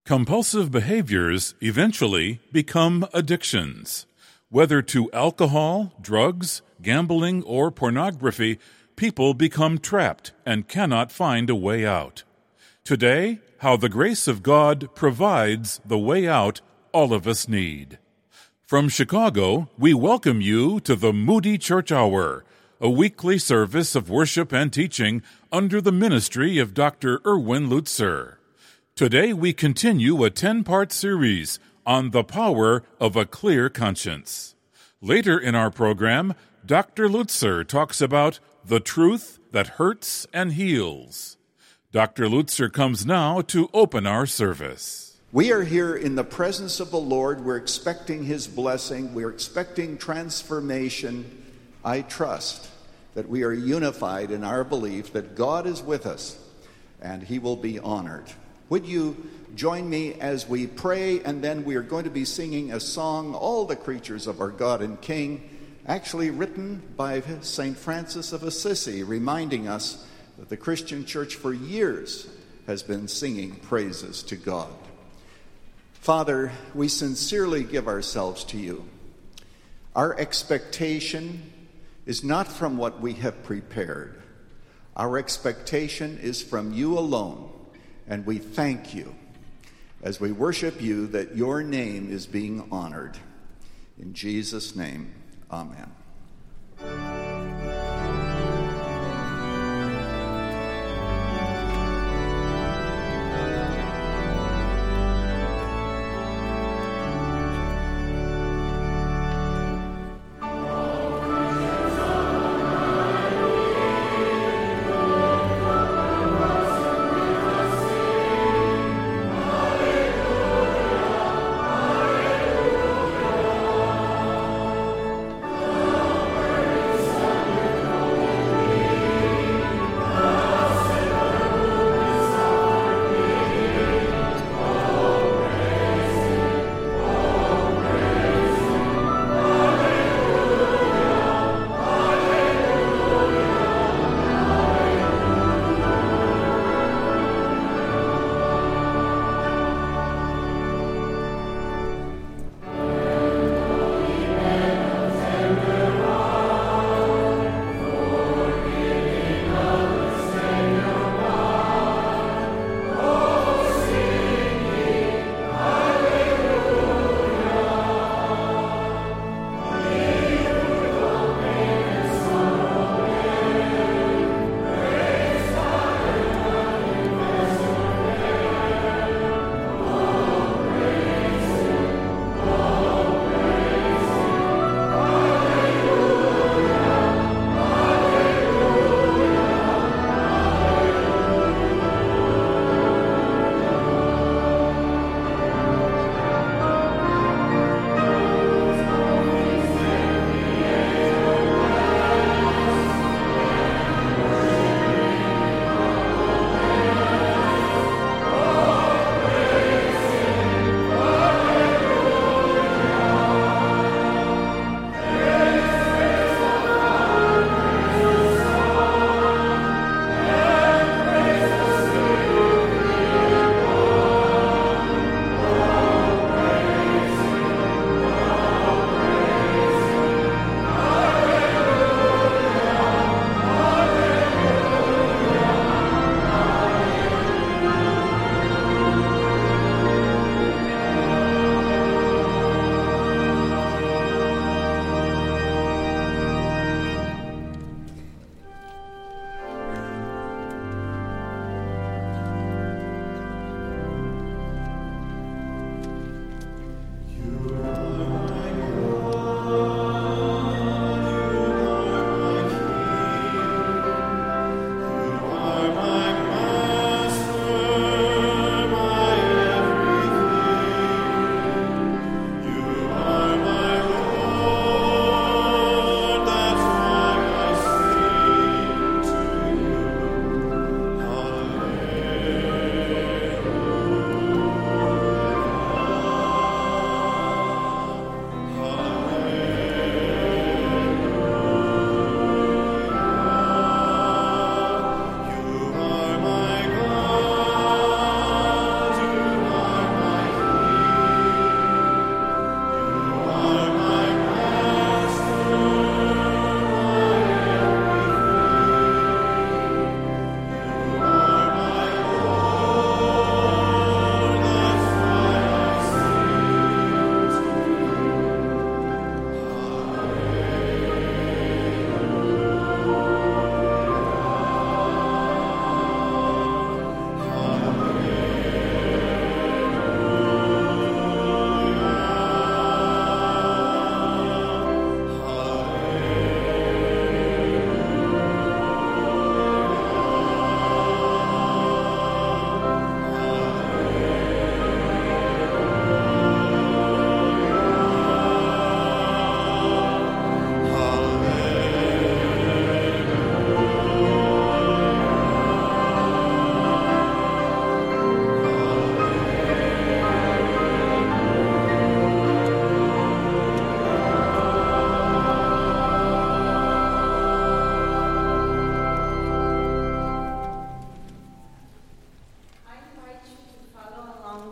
Compulsive behaviors eventually become addictions. Whether to alcohol, drugs, gambling, or pornography, people become trapped and cannot find a way out. Today, how the grace of God provides the way out all of us need. From Chicago, we welcome you to the Moody Church Hour, a weekly service of worship and teaching under the ministry of Dr. Erwin Lutzer. Today we continue a 10-part series on the power of a clear conscience. Later in our program, Dr. Lutzer talks about the truth that hurts and heals. Dr. Lutzer comes now to open our service. We are here in the presence of the Lord. We're expecting His blessing. We're expecting transformation. I trust that we are unified in our belief that God is with us and He will be honored. Would you join me as we pray, and then we are going to be singing a song, All the Creatures of Our God and King, actually written by St. Francis of Assisi, reminding us that the Christian church for years has been singing praises to God. Father, we sincerely give ourselves to you. Our expectation is not from what we have prepared. Our expectation is from you alone. And we thank you as we worship you that your name is being honored. In Jesus' name, amen.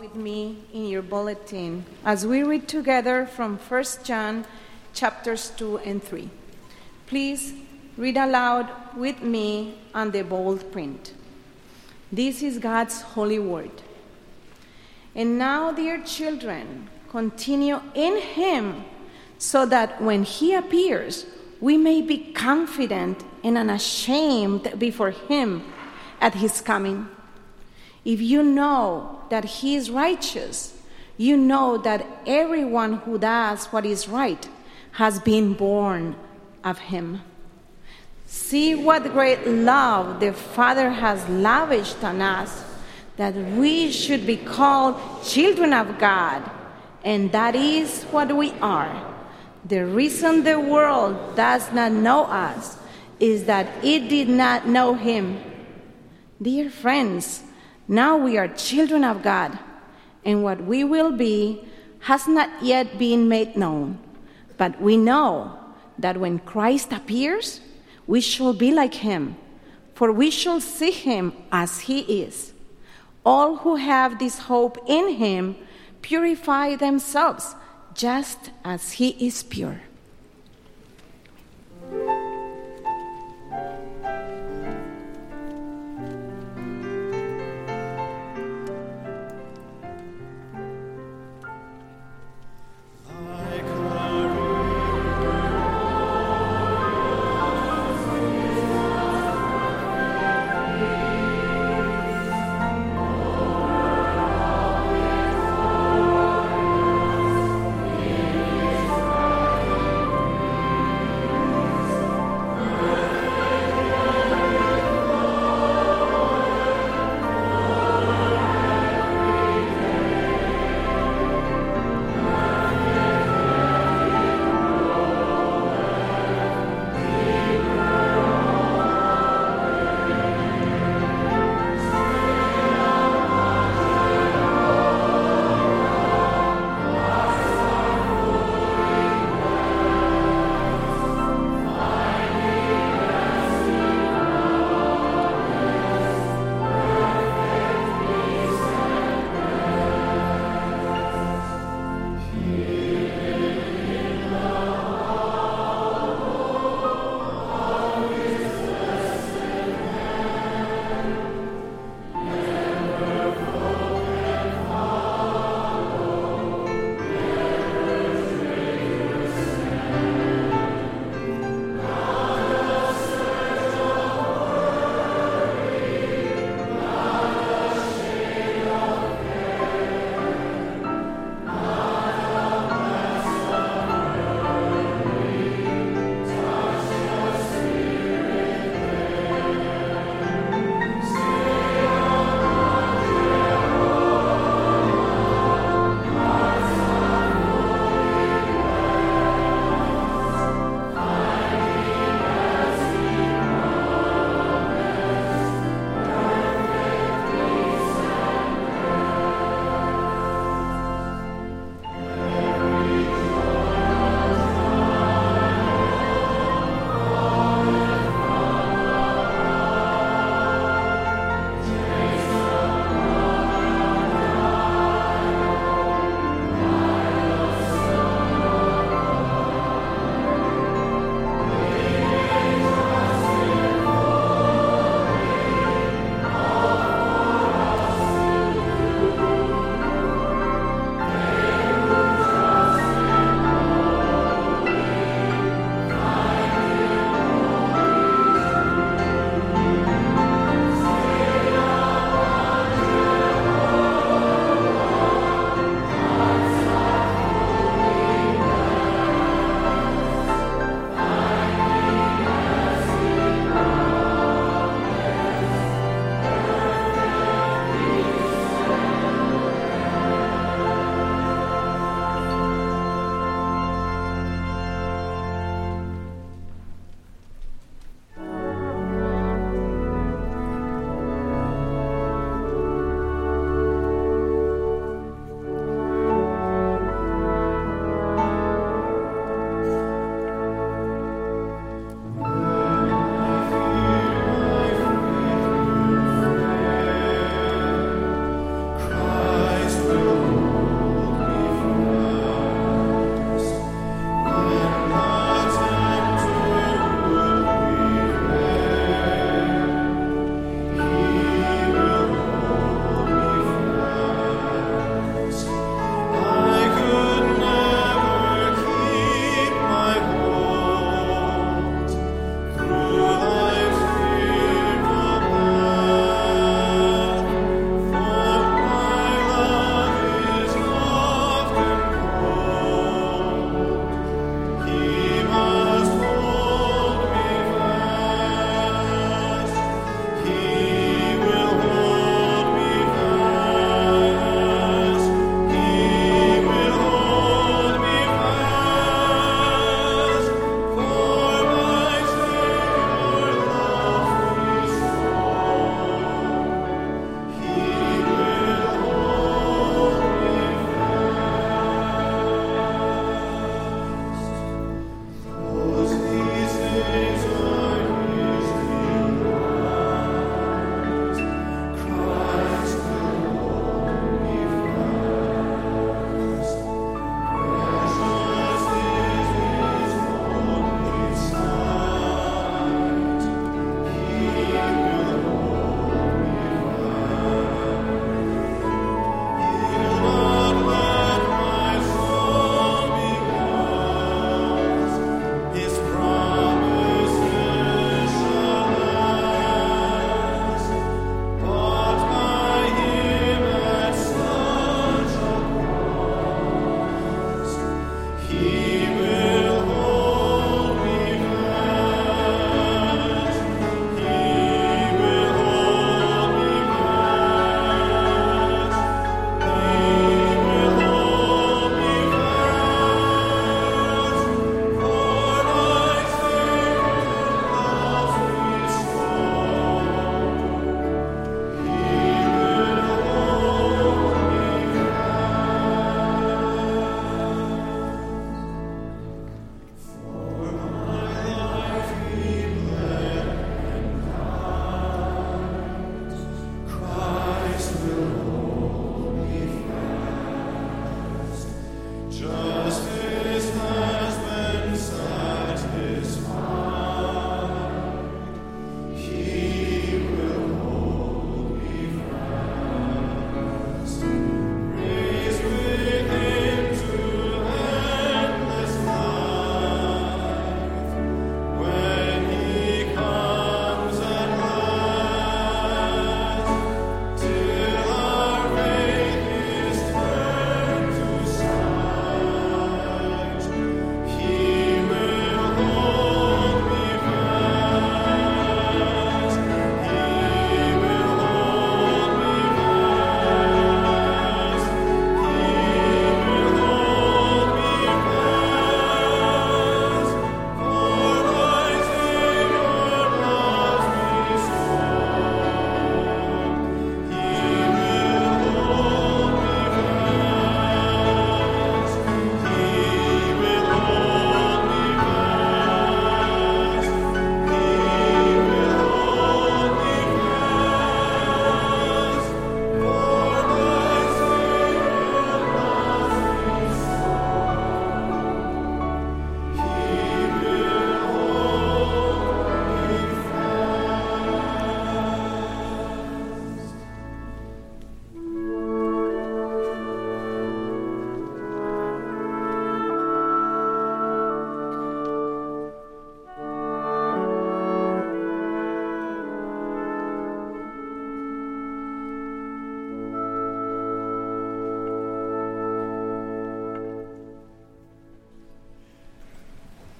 with me in your bulletin as we read together from 1 John chapters 2 and 3. Please read aloud with me on the bold print. This is God's holy word. And now, dear children, continue in him so that when he appears, we may be confident and unashamed before him at his coming. If you know that he is righteous, you know that everyone who does what is right has been born of him. See what great love the Father has lavished on us, that we should be called children of God, and that is what we are. The reason the world does not know us is that it did not know him. Dear friends, now we are children of God, and what we will be has not yet been made known. But we know that when Christ appears, we shall be like him, for we shall see him as he is. All who have this hope in him purify themselves just as he is pure.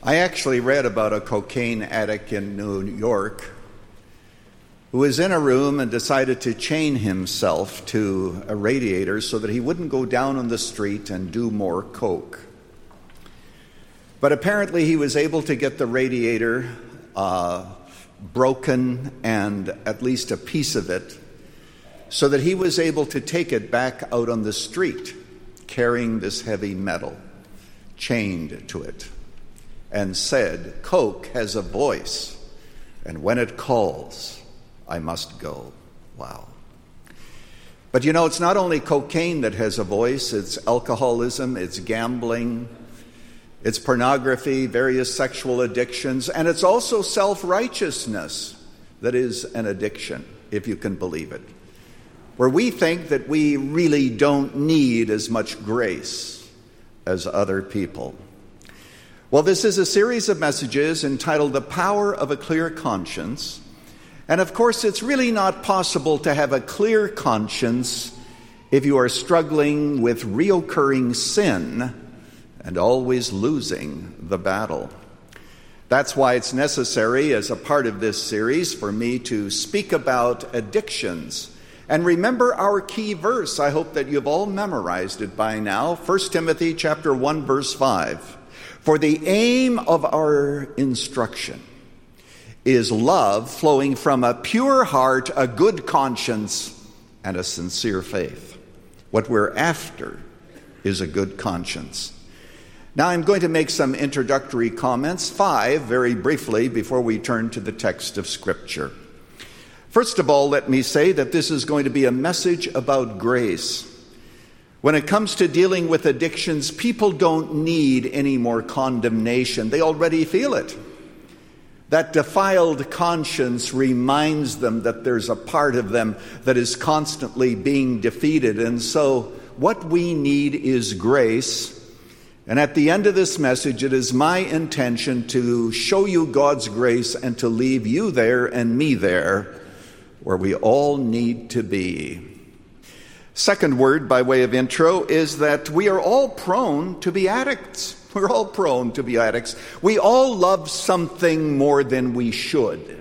I actually read about a cocaine addict in New York who was in a room and decided to chain himself to a radiator so that he wouldn't go down on the street and do more coke. But apparently he was able to get the radiator broken, and at least a piece of it, so that he was able to take it back out on the street, carrying this heavy metal, chained to it, and said, "Coke has a voice, and when it calls, I must go." Wow. But you know, it's not only cocaine that has a voice, it's alcoholism, it's gambling, it's pornography, various sexual addictions, and it's also self-righteousness that is an addiction, if you can believe it, where we think that we really don't need as much grace as other people. Well, this is a series of messages entitled The Power of a Clear Conscience. And of course, it's really not possible to have a clear conscience if you are struggling with reoccurring sin and always losing the battle. That's why it's necessary, as a part of this series, for me to speak about addictions. And remember our key verse. I hope that you've all memorized it by now. 1 Timothy chapter 1, verse 5. For the aim of our instruction is love flowing from a pure heart, a good conscience, and a sincere faith. What we're after is a good conscience. Now I'm going to make some introductory comments, 5 very briefly, before we turn to the text of Scripture. First of all, let me say that this is going to be a message about grace. When it comes to dealing with addictions, people don't need any more condemnation. They already feel it. That defiled conscience reminds them that there's a part of them that is constantly being defeated. And so what we need is grace. And at the end of this message, it is my intention to show you God's grace and to leave you there and me there where we all need to be. Second word by way of intro is that we are all prone to be addicts. We're all prone to be addicts. We all love something more than we should.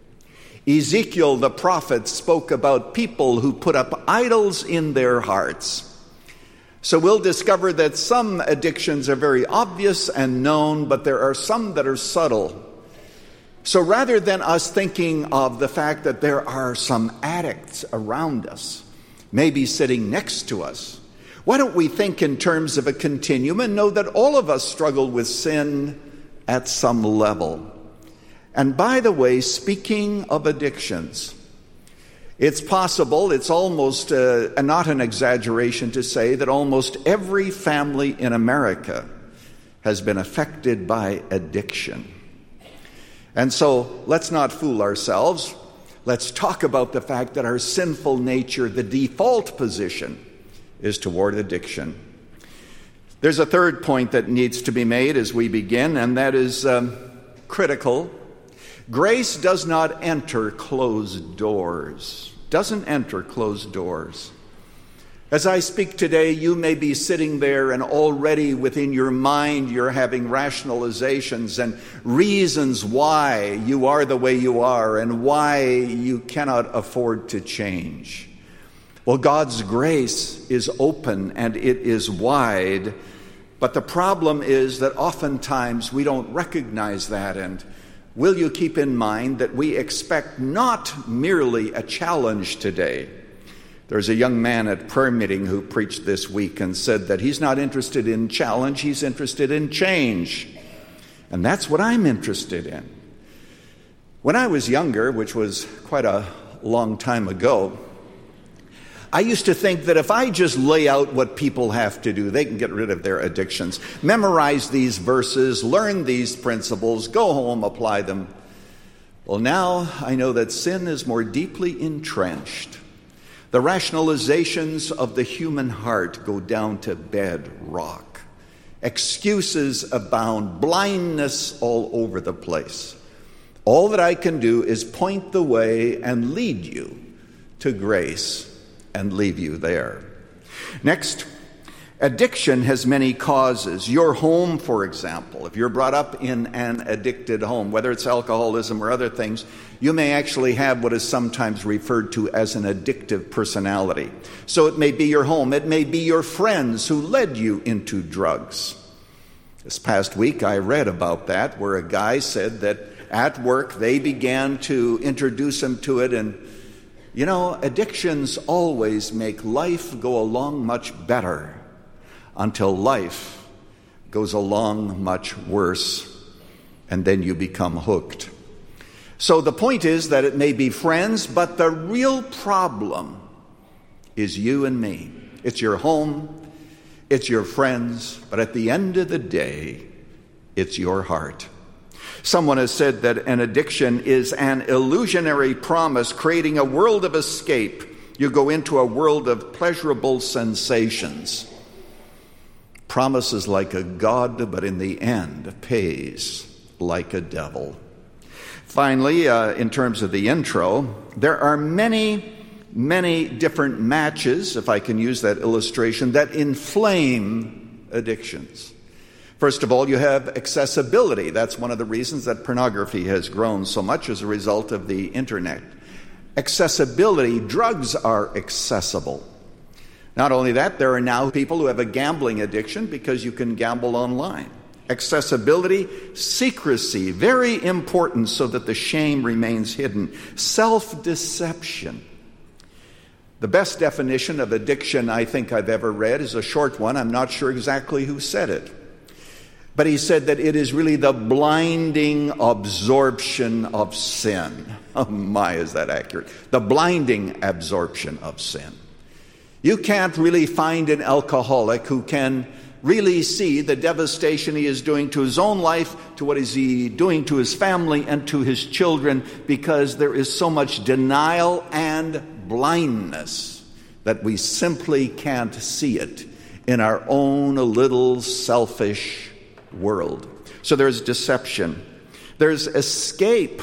Ezekiel the prophet spoke about people who put up idols in their hearts. So we'll discover that some addictions are very obvious and known, but there are some that are subtle. So rather than us thinking of the fact that there are some addicts around us, maybe sitting next to us, why don't we think in terms of a continuum and know that all of us struggle with sin at some level? And by the way, speaking of addictions, it's possible, it's almost not an exaggeration to say that almost every family in America has been affected by addiction. And so let's not fool ourselves. Let's talk about the fact that our sinful nature, the default position, is toward addiction. There's a third point that needs to be made as we begin, and that is critical. Grace does not enter closed doors. Doesn't enter closed doors. As I speak today, you may be sitting there and already within your mind you're having rationalizations and reasons why you are the way you are and why you cannot afford to change. Well, God's grace is open and it is wide, but the problem is that oftentimes we don't recognize that. And will you keep in mind that we expect not merely a challenge today? There's a young man at prayer meeting who preached this week and said that he's not interested in challenge, he's interested in change. And that's what I'm interested in. When I was younger, which was quite a long time ago, I used to think that if I just lay out what people have to do, they can get rid of their addictions. Memorize these verses, learn these principles, go home, apply them. Well, now I know that sin is more deeply entrenched. The rationalizations of the human heart go down to bedrock. Excuses abound, blindness all over the place. All that I can do is point the way and lead you to grace and leave you there. Next, Addiction has many causes. Your home, for example, if you're brought up in an addicted home, whether it's alcoholism or other things, you may actually have what is sometimes referred to as an addictive personality. So it may be your home. It may be your friends who led you into drugs. This past week I read about that, where a guy said that at work they began to introduce him to it, and addictions always make life go along much better until life goes along much worse, and then you become hooked. So the point is that it may be friends, but the real problem is you and me. It's your home, it's your friends, but at the end of the day, it's your heart. Someone has said that an addiction is an illusionary promise creating a world of escape. You go into a world of pleasurable sensations. Promises like a god, but in the end pays like a devil. Finally, in terms of the intro, there are many different matches, if I can use that illustration, that inflame addictions. First of all, you have accessibility. That's one of the reasons that pornography has grown so much as a result of the internet. Accessibility, drugs are accessible. Not only that, there are now people who have a gambling addiction because you can gamble online. Accessibility, secrecy, very important so that the shame remains hidden. Self-deception. The best definition of addiction I think I've ever read is a short one. I'm not sure exactly who said it. But he said that it is really the blinding absorption of sin. Oh my, is that accurate? The blinding absorption of sin. You can't really find an alcoholic who can really see the devastation he is doing to his own life, to what is he doing to his family and to his children, because there is so much denial and blindness that we simply can't see it in our own little selfish world. So there's deception. There's escape.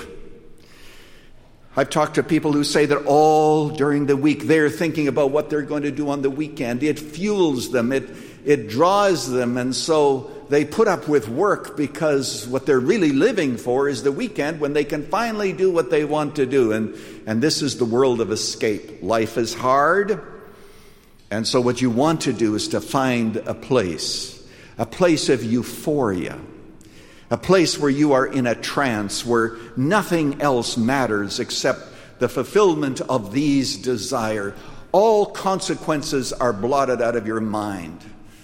I've talked to people who say that all during the week they're thinking about what they're going to do on the weekend. It fuels them. It draws them. And so they put up with work because what they're really living for is the weekend when they can finally do what they want to do. And this is the world of escape. Life is hard. And so what you want to do is to find a place of euphoria. A place where you are in a trance, where nothing else matters except the fulfillment of these desires. All consequences are blotted out of your mind.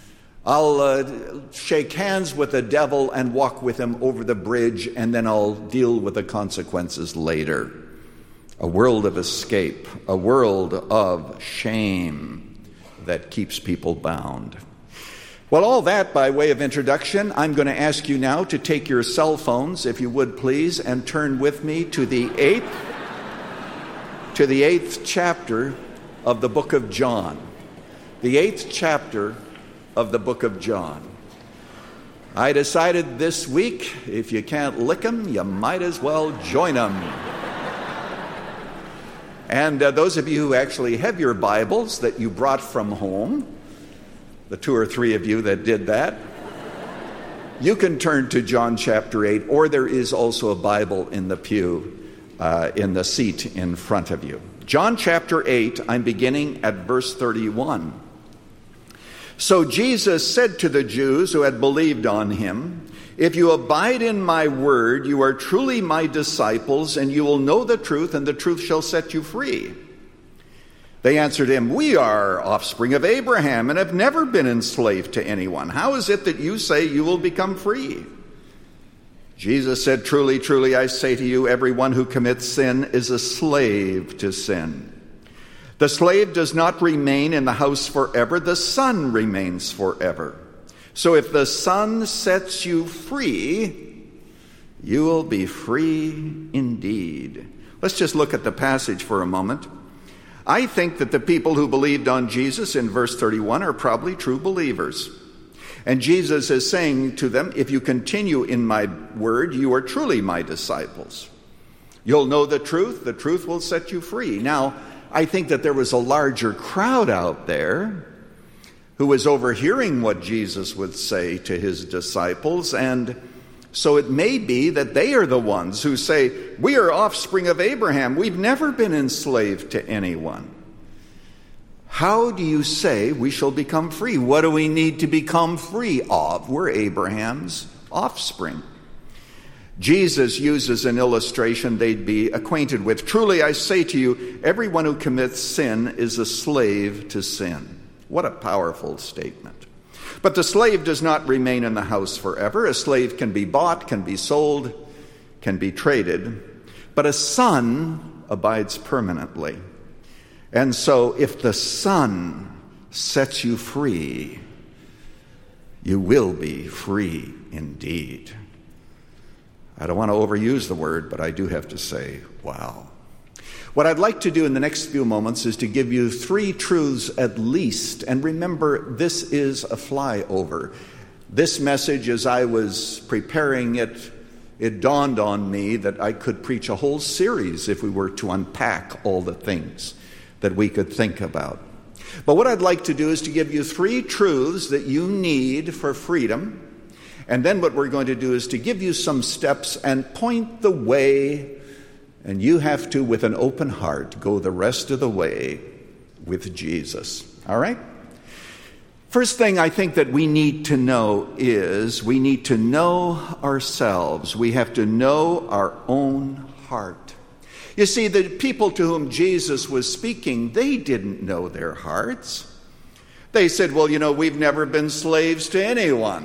I'll shake hands with the devil and walk with him over the bridge, and then I'll deal with the consequences later. A world of escape, a world of shame that keeps people bound. Well, all that by way of introduction. I'm going to ask you now to take your cell phones, if you would please, and turn with me to the eighth chapter of the book of John. The 8th chapter of the book of John. I decided this week, if you can't lick them, you might as well join them. And those of you who actually have your Bibles that you brought from home, the 2 or 3 of you that did that, you can turn to John chapter 8, or there is also a Bible in the pew, in the seat in front of you. John chapter 8, I'm beginning at verse 31. So Jesus said to the Jews who had believed on him, "If you abide in my word, you are truly my disciples, and you will know the truth, and the truth shall set you free." They answered him, "We are offspring of Abraham and have never been enslaved to anyone. How is it that you say you will become free?" Jesus said, "Truly, truly, I say to you, everyone who commits sin is a slave to sin. The slave does not remain in the house forever. The son remains forever. So if the Son sets you free, you will be free indeed." Let's just look at the passage for a moment. I think that the people who believed on Jesus in verse 31 are probably true believers. And Jesus is saying to them, if you continue in my word, you are truly my disciples. You'll know the truth will set you free. Now, I think that there was a larger crowd out there who was overhearing what Jesus would say to his disciples, and so it may be that they are the ones who say, we are offspring of Abraham. We've never been enslaved to anyone. How do you say we shall become free? What do we need to become free of? We're Abraham's offspring. Jesus uses an illustration they'd be acquainted with. Truly, I say to you, everyone who commits sin is a slave to sin. What a powerful statement. But the slave does not remain in the house forever. A slave can be bought, can be sold, can be traded. But a son abides permanently. And so if the Son sets you free, you will be free indeed. I don't want to overuse the word, but I do have to say, wow. What I'd like to do in the next few moments is to give you 3 truths at least. And remember, this is a flyover. This message, as I was preparing it, it dawned on me that I could preach a whole series if we were to unpack all the things that we could think about. But what I'd like to do is to give you 3 truths that you need for freedom. And then what we're going to do is to give you some steps and point the way. And you have to, with an open heart, go the rest of the way with Jesus. All right? First thing I think that we need to know is we need to know ourselves. We have to know our own heart. You see, the people to whom Jesus was speaking, they didn't know their hearts. They said, well, we've never been slaves to anyone.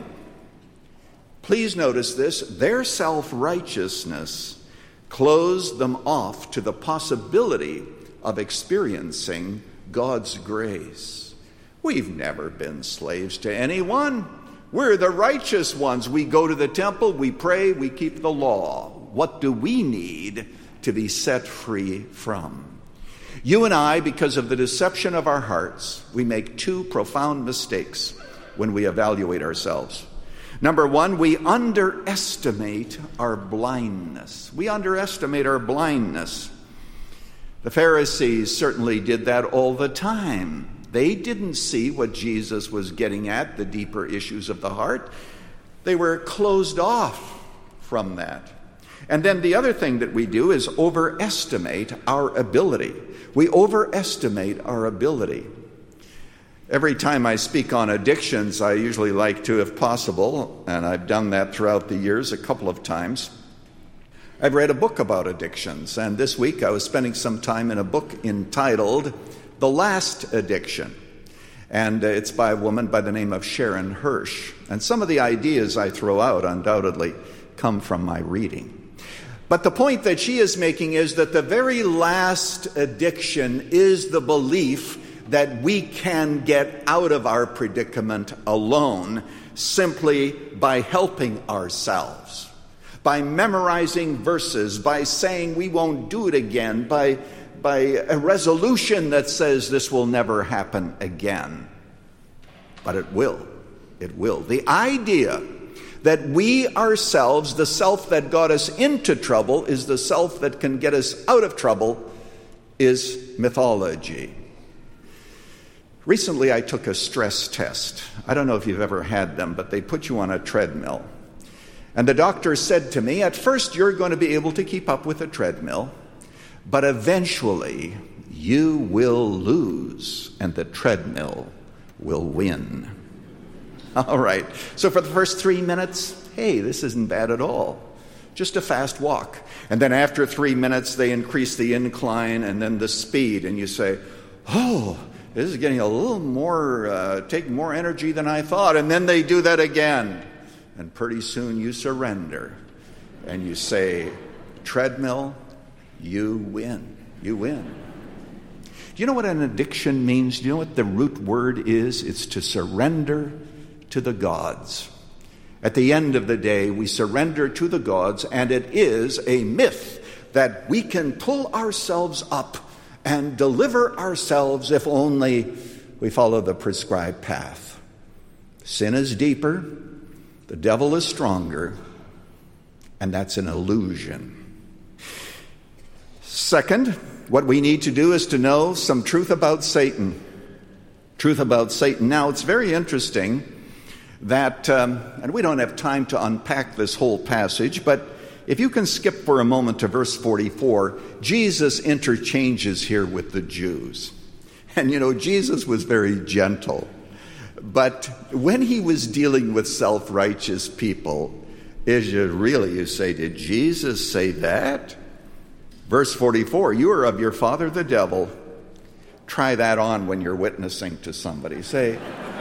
Please notice this. Their self-righteousness closed them off to the possibility of experiencing God's grace. We've never been slaves to anyone. We're the righteous ones. We go to the temple, we pray, we keep the law. What do we need to be set free from? You and I, because of the deception of our hearts, we make 2 profound mistakes when we evaluate ourselves. Number 1, we underestimate our blindness. We underestimate our blindness. The Pharisees certainly did that all the time. They didn't see what Jesus was getting at, the deeper issues of the heart. They were closed off from that. And then the other thing that we do is overestimate our ability. We overestimate our ability. Every time I speak on addictions, I usually like to, if possible, and I've done that throughout the years a couple of times, I've read a book about addictions. And this week I was spending some time in a book entitled The Last Addiction. And it's by a woman by the name of Sharon Hirsch. And some of the ideas I throw out undoubtedly come from my reading. But the point that she is making is that the very last addiction is the belief that we can get out of our predicament alone simply by helping ourselves, by memorizing verses, by saying we won't do it again, by a resolution that says this will never happen again. But it will. It will. The idea that we ourselves, the self that got us into trouble, is the self that can get us out of trouble, is mythology. Recently, I took a stress test. I don't know if you've ever had them, but they put you on a treadmill. And the doctor said to me, at first you're going to be able to keep up with the treadmill, but eventually you will lose and the treadmill will win. All right. So for the first 3 minutes, hey, this isn't bad at all. Just a fast walk. And then after 3 minutes, they increase the incline and then the speed. And you say, oh, this is getting a little more, take more energy than I thought. And then they do that again. And pretty soon you surrender. And you say, treadmill, you win. You win. Do you know what an addiction means? Do you know what the root word is? It's to surrender to the gods. At the end of the day, we surrender to the gods, and it is a myth that we can pull ourselves up and deliver ourselves if only we follow the prescribed path. Sin is deeper, the devil is stronger, and that's an illusion. Second, what we need to do is to know some truth about Satan. Truth about Satan. Now, it's very interesting that, and we don't have time to unpack this whole passage, but if you can skip for a moment to verse 44, Jesus interchanges here with the Jews. And Jesus was very gentle. But when he was dealing with self-righteous people, you say, did Jesus say that? Verse 44, you are of your father the devil. Try that on when you're witnessing to somebody. Say,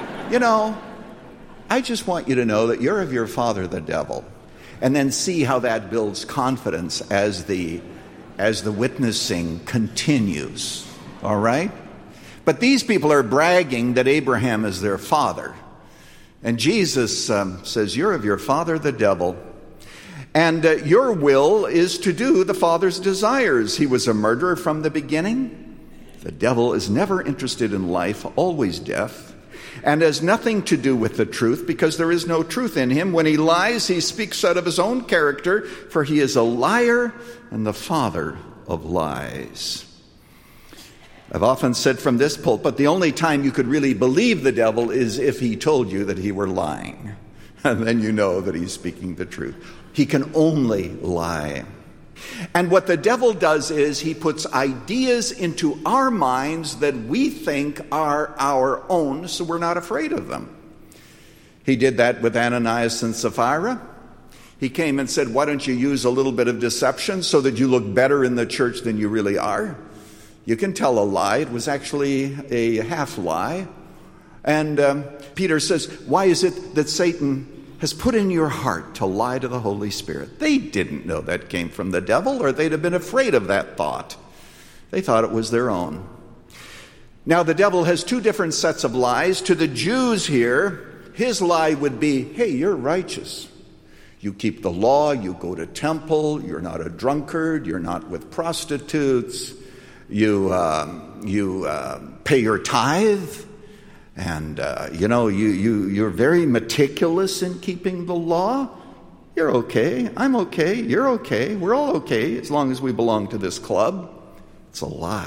I just want you to know that you're of your father the devil. And then see how that builds confidence as the witnessing continues. All right? But these people are bragging that Abraham is their father. And Jesus says, you're of your father the devil. And your will is to do the father's desires. He was a murderer from the beginning. The devil is never interested in life, always death, and has nothing to do with the truth because there is no truth in him. When he lies, he speaks out of his own character, for he is a liar and the father of lies. I've often said from this pulpit, the only time you could really believe the devil is if he told you that he were lying. And then you know that he's speaking the truth. He can only lie. And what the devil does is he puts ideas into our minds that we think are our own, so we're not afraid of them. He did that with Ananias and Sapphira. He came and said, why don't you use a little bit of deception so that you look better in the church than you really are? You can tell a lie. It was actually a half lie. And Peter says, why is it that Satan has put in your heart to lie to the Holy Spirit? They didn't know that came from the devil, or they'd have been afraid of that thought. They thought it was their own. Now, the devil has two different sets of lies. To the Jews here, his lie would be, hey, you're righteous. You keep the law, you go to temple, you're not a drunkard, you're not with prostitutes, you pay your tithe. And, you're very meticulous in keeping the law. You're okay. I'm okay. You're okay. We're all okay as long as we belong to this club. It's a lie.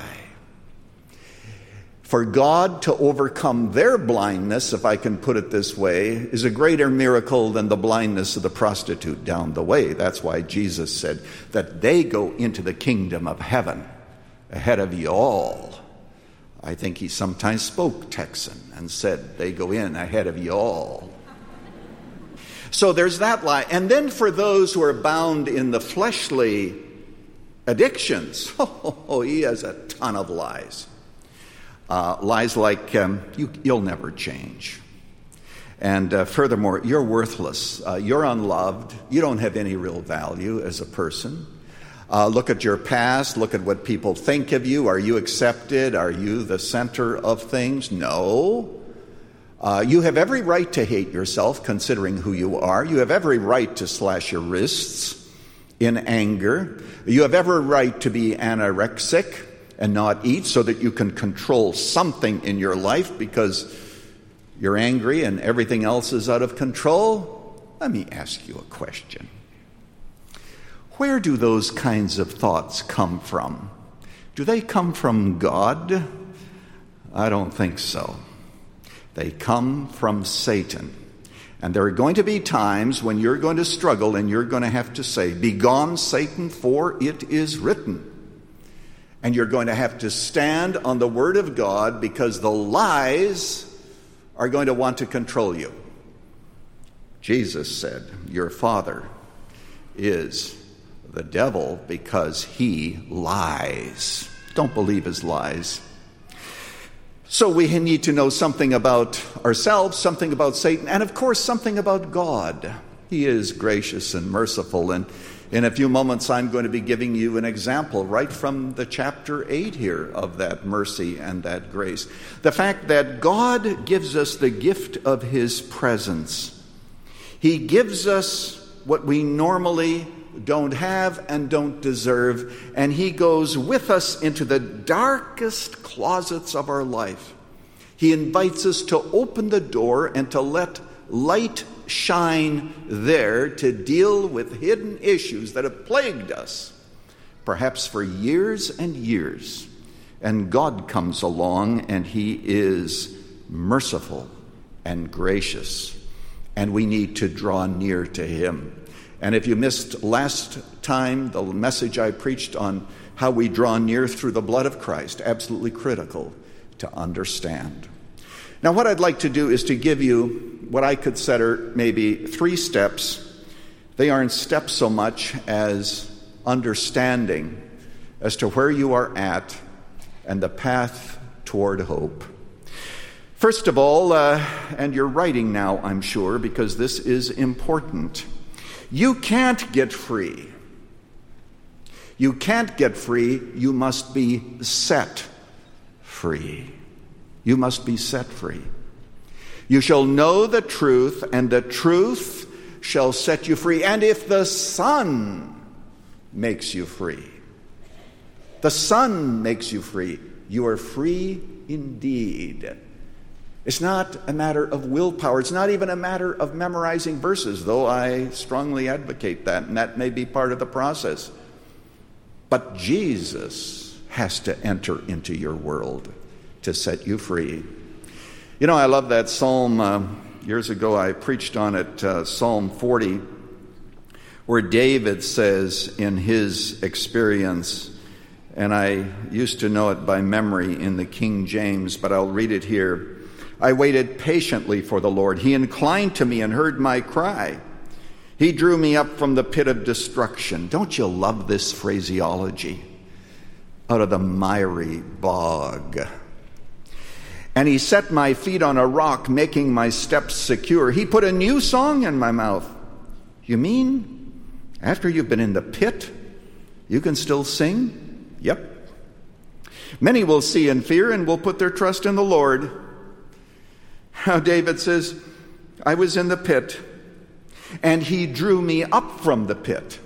For God to overcome their blindness, if I can put it this way, is a greater miracle than the blindness of the prostitute down the way. That's why Jesus said that they go into the kingdom of heaven ahead of you all. I think he sometimes spoke Texan and said, they go in ahead of you all. So there's that lie. And then for those who are bound in the fleshly addictions, he has a ton of lies. Lies like, you'll never change. And furthermore, you're worthless. You're unloved. You don't have any real value as a person. Look at your past. Look at what people think of you. Are you accepted? Are you the center of things? No. You have every right to hate yourself, considering who you are. You have every right to slash your wrists in anger. You have every right to be anorexic and not eat so that you can control something in your life because you're angry and everything else is out of control. Let me ask you a question. Where do those kinds of thoughts come from? Do they come from God? I don't think so. They come from Satan. And there are going to be times when you're going to struggle and you're going to have to say, "Begone, Satan, for it is written." And you're going to have to stand on the word of God because the lies are going to want to control you. Jesus said, your father is the devil because he lies. Don't believe his lies. So we need to know something about ourselves, something about Satan, and of course something about God. He is gracious and merciful, and in a few moments I'm going to be giving you an example right from the chapter 8 here of that mercy and that grace. The fact that God gives us the gift of his presence. He gives us what we normally don't have and don't deserve, and he goes with us into the darkest closets of our life. He invites us to open the door and to let light shine there to deal with hidden issues that have plagued us, perhaps for years and years. And God comes along and he is merciful and gracious, and we need to draw near to him. And if you missed last time the message I preached on how we draw near through the blood of Christ, absolutely critical to understand. Now, what I'd like to do is to give you what I consider maybe 3 steps. They aren't steps so much as understanding as to where you are at and the path toward hope. First of all, and you're writing now, I'm sure, because this is important. You can't get free. You can't get free. You must be set free. You must be set free. You shall know the truth, and the truth shall set you free. And if the Son makes you free, the Son makes you free, you are free indeed. It's not a matter of willpower. It's not even a matter of memorizing verses, though I strongly advocate that, and that may be part of the process. But Jesus has to enter into your world to set you free. You know, I love that psalm. Years ago I preached on it, Psalm 40, where David says in his experience, and I used to know it by memory in the King James, but I'll read it here. I waited patiently for the Lord. He inclined to me and heard my cry. He drew me up from the pit of destruction. Don't you love this phraseology? Out of the miry bog. And he set my feet on a rock, making my steps secure. He put a new song in my mouth. You mean after you've been in the pit, you can still sing? Yep. Many will see and fear and will put their trust in the Lord. Now David says, I was in the pit, and he drew me up from the pit.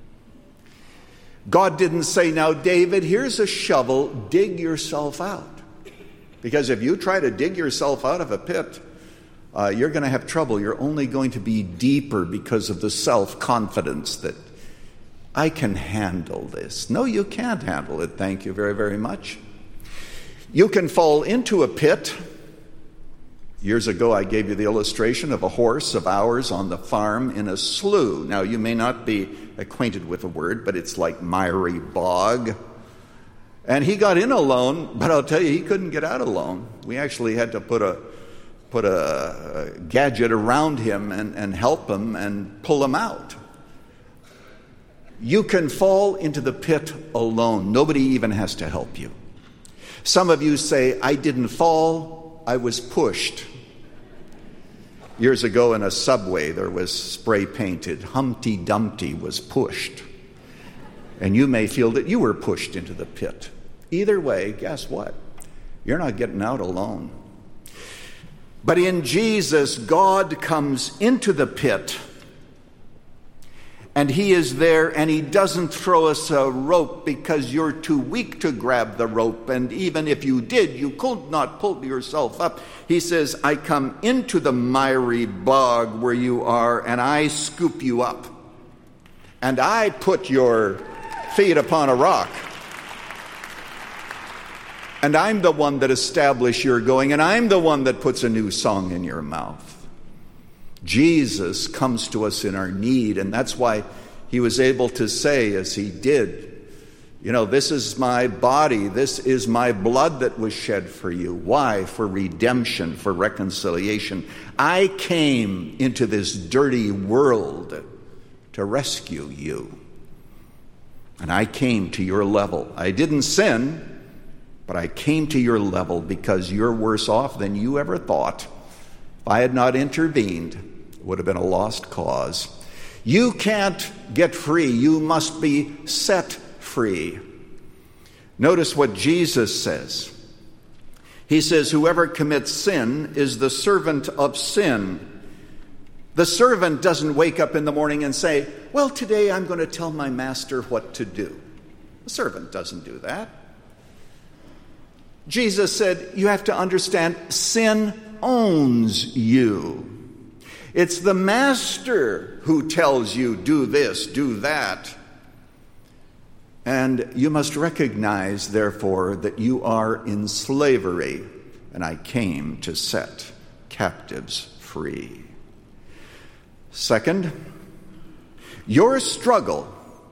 God didn't say, now David, here's a shovel, dig yourself out. Because if you try to dig yourself out of a pit, you're going to have trouble. You're only going to be deeper because of the self-confidence that I can handle this. No, you can't handle it. Thank you very, very much. You can fall into a pit. Years ago, I gave you the illustration of a horse of ours on the farm in a slough. Now, you may not be acquainted with the word, but it's like miry bog. And he got in alone, but I'll tell you, he couldn't get out alone. We actually had to put a gadget around him and help him and pull him out. You can fall into the pit alone. Nobody even has to help you. Some of you say, I didn't fall, I was pushed. Years ago in a subway, there was spray painted, Humpty Dumpty was pushed. And you may feel that you were pushed into the pit. Either way, guess what? You're not getting out alone. But in Jesus, God comes into the pit, and he is there, and he doesn't throw us a rope because you're too weak to grab the rope. And even if you did, you could not pull yourself up. He says, I come into the miry bog where you are, and I scoop you up. And I put your feet upon a rock. And I'm the one that establishes your going, and I'm the one that puts a new song in your mouth. Jesus comes to us in our need, and that's why he was able to say, as he did, you know, this is my body, this is my blood that was shed for you. Why? For redemption, for reconciliation. I came into this dirty world to rescue you. And I came to your level. I didn't sin, but I came to your level because you're worse off than you ever thought. If I had not intervened, it would have been a lost cause. You can't get free. You must be set free. Notice what Jesus says. He says, whoever commits sin is the servant of sin. The servant doesn't wake up in the morning and say, well, today I'm going to tell my master what to do. The servant doesn't do that. Jesus said, you have to understand, sin owns you. It's the master who tells you, do this, do that. And you must recognize, therefore, that you are in slavery and I came to set captives free. Second, your struggle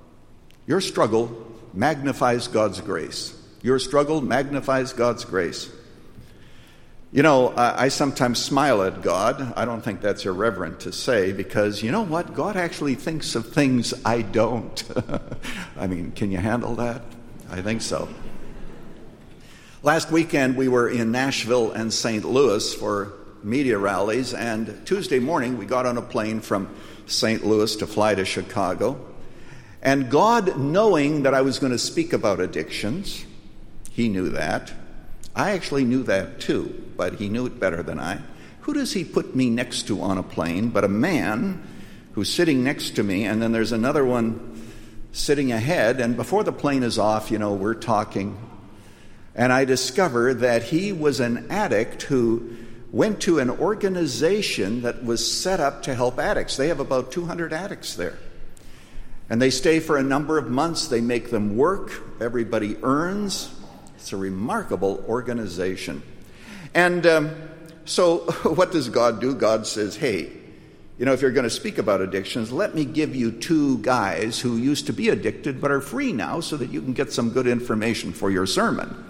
magnifies God's grace. Your struggle magnifies God's grace. You know, I sometimes smile at God. I don't think that's irreverent to say, because you know what? God actually thinks of things I don't. I mean, can you handle that? I think so. Last weekend, we were in Nashville and St. Louis for media rallies, and Tuesday morning, we got on a plane from St. Louis to fly to Chicago. And God, knowing that I was going to speak about addictions, He knew that. I actually knew that too, but He knew it better than I. Who does He put me next to on a plane but a man who's sitting next to me, and then there's another one sitting ahead, and before the plane is off, you know, we're talking, and I discover that he was an addict who went to an organization that was set up to help addicts. They have about 200 addicts there. And they stay for a number of months. They make them work. Everybody earns. It's a remarkable organization. And so what does God do? God says, hey, you know, if you're going to speak about addictions, let me give you two guys who used to be addicted but are free now so that you can get some good information for your sermon.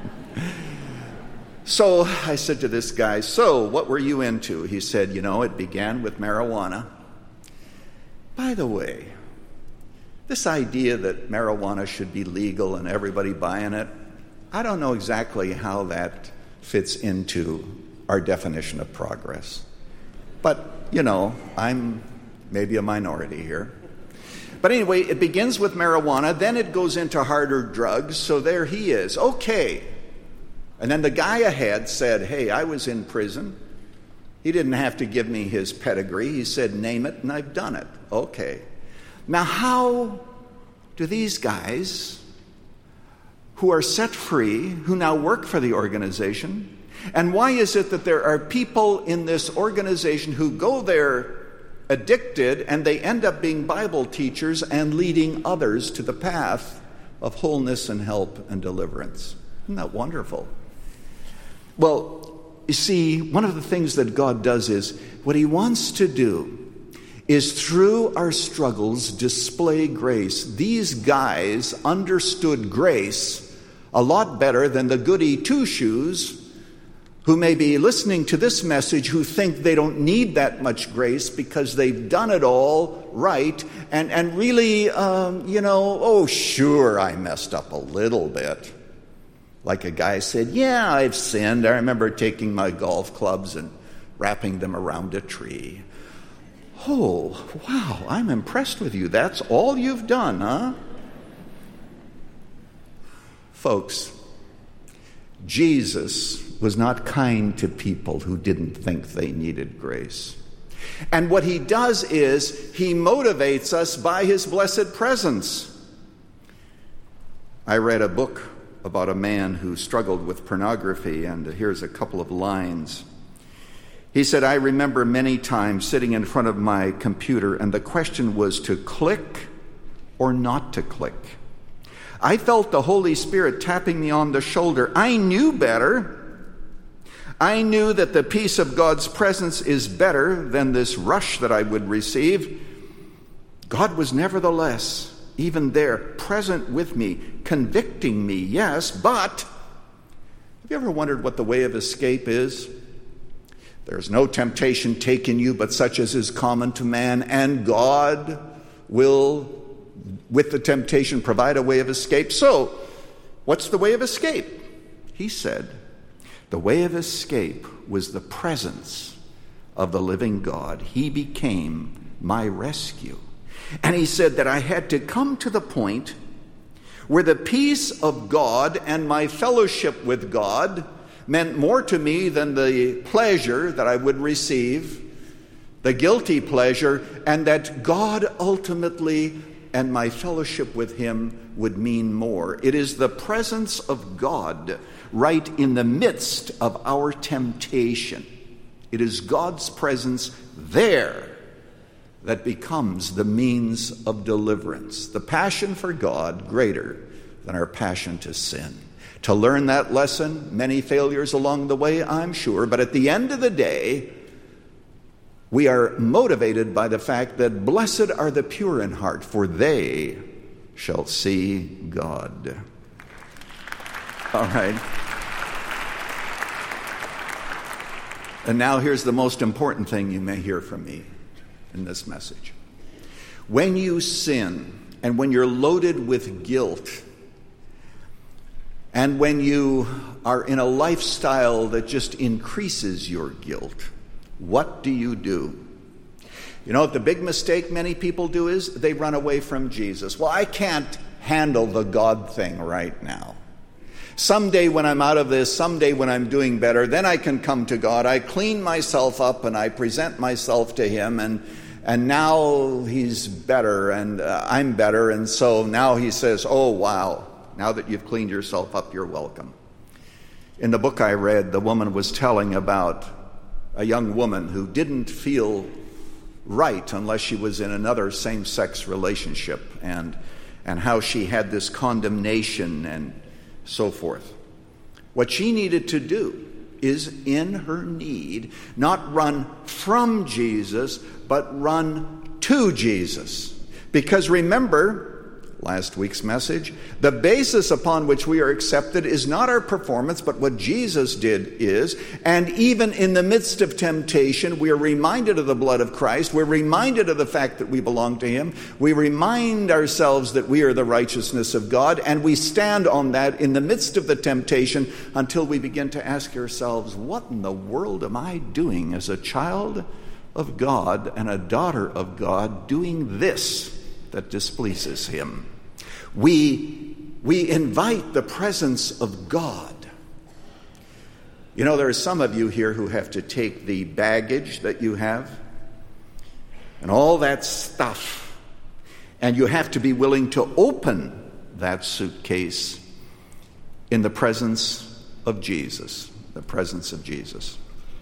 So I said to this guy, so what were you into? He said, you know, it began with marijuana. By the way, this idea that marijuana should be legal and everybody buying it, I don't know exactly how that fits into our definition of progress. But, you know, I'm maybe a minority here. But anyway, it begins with marijuana, then it goes into harder drugs, so there he is. Okay. And then the guy ahead said, hey, I was in prison. He didn't have to give me his pedigree. He said, name it, and I've done it. Okay. Now, how do these guys who are set free, who now work for the organization, and why is it that there are people in this organization who go there addicted and they end up being Bible teachers and leading others to the path of wholeness and help and deliverance? Isn't that wonderful? Well, you see, one of the things that God does is, what He wants to do is through our struggles display grace. These guys understood grace a lot better than the goody two-shoes who may be listening to this message who think they don't need that much grace because they've done it all right and really, oh, sure, I messed up a little bit. Like a guy said, yeah, I've sinned. I remember taking my golf clubs and wrapping them around a tree. Oh, wow, I'm impressed with you. That's all you've done, huh? Folks, Jesus was not kind to people who didn't think they needed grace. And what He does is He motivates us by His blessed presence. I read a book about a man who struggled with pornography, and here's a couple of lines. He said, I remember many times sitting in front of my computer, and the question was to click or not to click. I felt the Holy Spirit tapping me on the shoulder. I knew better. I knew that the peace of God's presence is better than this rush that I would receive. God was nevertheless even there, present with me, convicting me, yes, but have you ever wondered what the way of escape is? There's no temptation taken you but such as is common to man, and God will, with the temptation, provide a way of escape. So, what's the way of escape? He said, the way of escape was the presence of the living God. He became my rescue. And he said that I had to come to the point where the peace of God and my fellowship with God meant more to me than the pleasure that I would receive, the guilty pleasure, and that God ultimately and my fellowship with Him would mean more. It is the presence of God right in the midst of our temptation. It is God's presence there that becomes the means of deliverance. The passion for God greater than our passion to sin. To learn that lesson, many failures along the way, I'm sure, but at the end of the day, we are motivated by the fact that blessed are the pure in heart, for they shall see God. All right. And now here's the most important thing you may hear from me in this message. When you sin, and when you're loaded with guilt, and when you are in a lifestyle that just increases your guilt, what do? You know what the big mistake many people do is? They run away from Jesus. Well, I can't handle the God thing right now. Someday when I'm out of this, someday when I'm doing better, then I can come to God. I clean myself up and I present myself to Him, and now He's better and I'm better. And so now He says, oh, wow, now that you've cleaned yourself up, you're welcome. In the book I read, the woman was telling about a young woman who didn't feel right unless she was in another same-sex relationship, and how she had this condemnation and so forth. What she needed to do is, in her need, not run from Jesus, but run to Jesus. Because remember, last week's message, the basis upon which we are accepted is not our performance, but what Jesus did is. And even in the midst of temptation, we are reminded of the blood of Christ. We're reminded of the fact that we belong to Him. We remind ourselves that we are the righteousness of God, and we stand on that in the midst of the temptation until we begin to ask ourselves, what in the world am I doing as a child of God and a daughter of God, doing this that displeases Him? We invite the presence of God. You know, there are some of you here who have to take the baggage that you have and all that stuff, and you have to be willing to open that suitcase in the presence of Jesus, the presence of Jesus.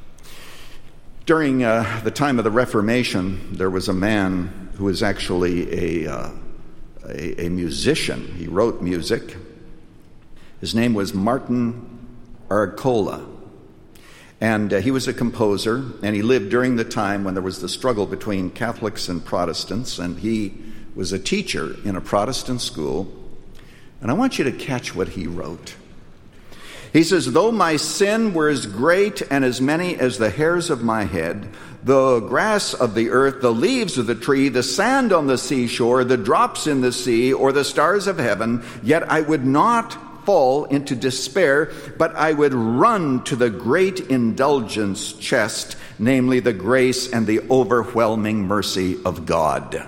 During the time of the Reformation, there was a man who was actually a musician. He wrote music. His name was Martin Arcola. And he was a composer, and he lived during the time when there was the struggle between Catholics and Protestants, and he was a teacher in a Protestant school. And I want you to catch what he wrote. He says, though my sin were as great and as many as the hairs of my head, the grass of the earth, the leaves of the tree, the sand on the seashore, the drops in the sea, or the stars of heaven, yet I would not fall into despair, but I would run to the great indulgence chest, namely the grace and the overwhelming mercy of God.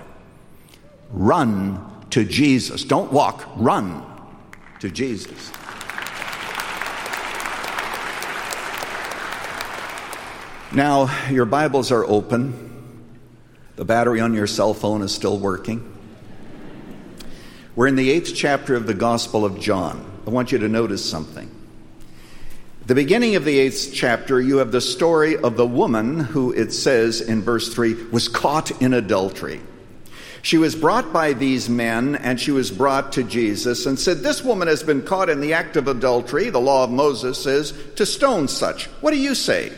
Run to Jesus. Don't walk, run to Jesus. Now, your Bibles are open. The battery on your cell phone is still working. We're in the 8th chapter of the Gospel of John. I want you to notice something. At the beginning of the 8th chapter, you have the story of the woman who, it says in verse 3, was caught in adultery. She was brought by these men, and she was brought to Jesus and said, this woman has been caught in the act of adultery. The law of Moses says to stone such. What do you say?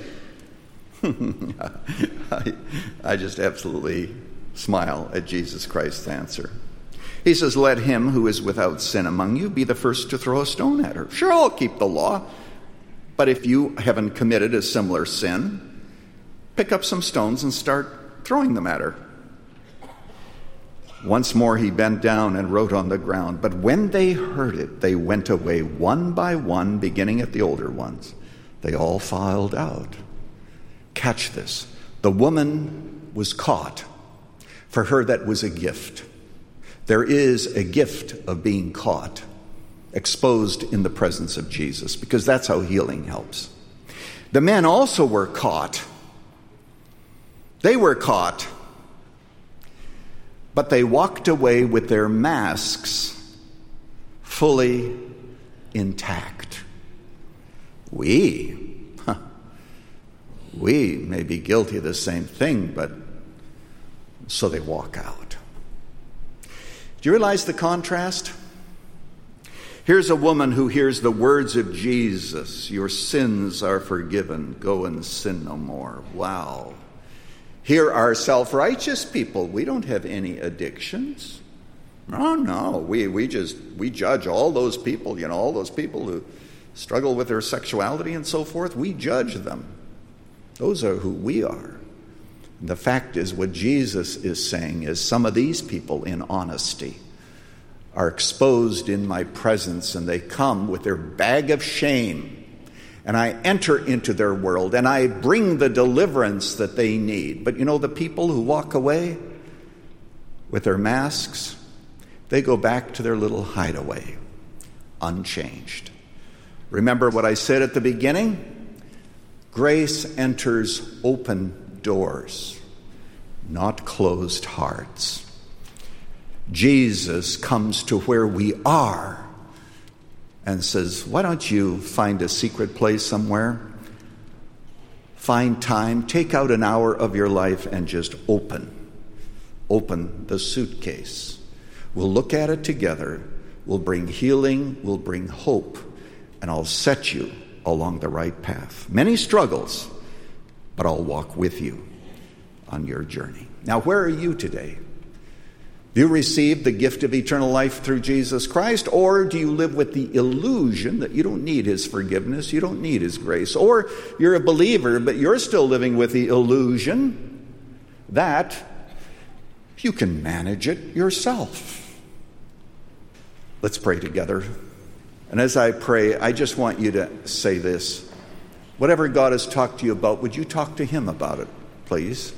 I just absolutely smile at Jesus Christ's answer. He says, let him who is without sin among you be the first to throw a stone at her. Sure, I'll keep the law. But if you haven't committed a similar sin, pick up some stones and start throwing them at her. Once more he bent down and wrote on the ground. But when they heard it, they went away one by one, beginning at the older ones. They all filed out. Catch this. The woman was caught. For her, that was a gift. There is a gift of being caught, exposed in the presence of Jesus, because that's how healing helps. The men also were caught. They were caught, but they walked away with their masks fully intact. We may be guilty of the same thing, but so they walk out. Do you realize the contrast? Here's a woman who hears the words of Jesus, your sins are forgiven, go and sin no more. Wow. Here are self-righteous people. We don't have any addictions. No. We judge all those people, all those people who struggle with their sexuality and so forth. We judge them. Those are who we are. And the fact is, what Jesus is saying is some of these people, in honesty, are exposed in my presence, and they come with their bag of shame, and I enter into their world, and I bring the deliverance that they need. But the people who walk away with their masks, they go back to their little hideaway, unchanged. Remember what I said at the beginning? Grace enters open doors, not closed hearts. Jesus comes to where we are and says, why don't you find a secret place somewhere? Find time, take out an hour of your life and just open the suitcase. We'll look at it together. We'll bring healing, we'll bring hope, and I'll set you along the right path. Many struggles, but I'll walk with you on your journey. Now, where are you today? Do you receive the gift of eternal life through Jesus Christ, or do you live with the illusion that you don't need his forgiveness, you don't need his grace? Or you're a believer, but you're still living with the illusion that you can manage it yourself. Let's pray together. And as I pray, I just want you to say this. Whatever God has talked to you about, would you talk to him about it, please?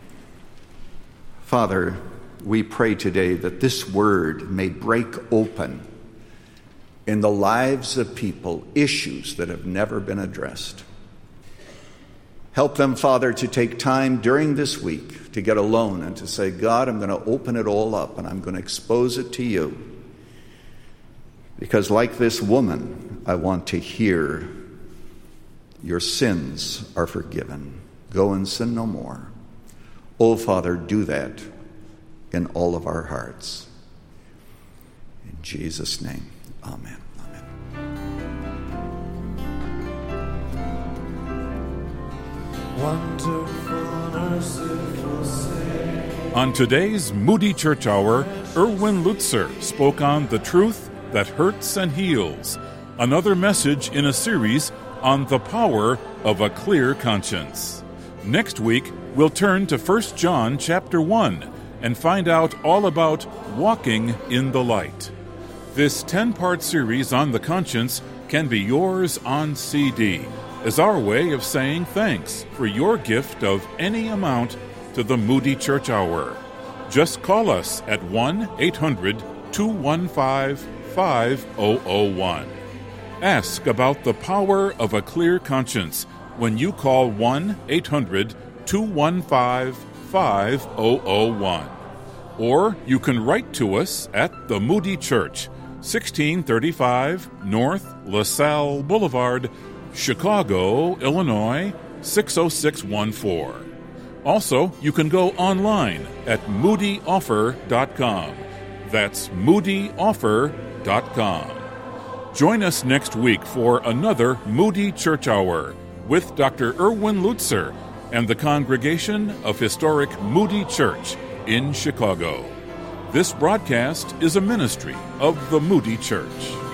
Father, we pray today that this word may break open in the lives of people issues that have never been addressed. Help them, Father, to take time during this week to get alone and to say, God, I'm going to open it all up and I'm going to expose it to you. Because like this woman, I want to hear your sins are forgiven. Go and sin no more. Oh, Father, do that in all of our hearts. In Jesus' name, amen. Wonderful, merciful Savior. On today's Moody Church Hour, Erwin Lutzer spoke on the truth that hurts and heals, another message in a series on the power of a clear conscience. Next week, we'll turn to 1 John chapter 1 and find out all about walking in the light. This 10-part series on the conscience can be yours on CD as our way of saying thanks for your gift of any amount to the Moody Church Hour. Just call us at 1-800-215-5001. Ask about the power of a clear conscience when you call 1-800-215-5001. Or you can write to us at the Moody Church, 1635 North LaSalle Boulevard, Chicago, Illinois, 60614. Also, you can go online at moodyoffer.com. That's moodyoffer.com. Join us next week for another Moody Church Hour with Dr. Erwin Lutzer and the congregation of historic Moody Church in Chicago. This broadcast is a ministry of the Moody Church.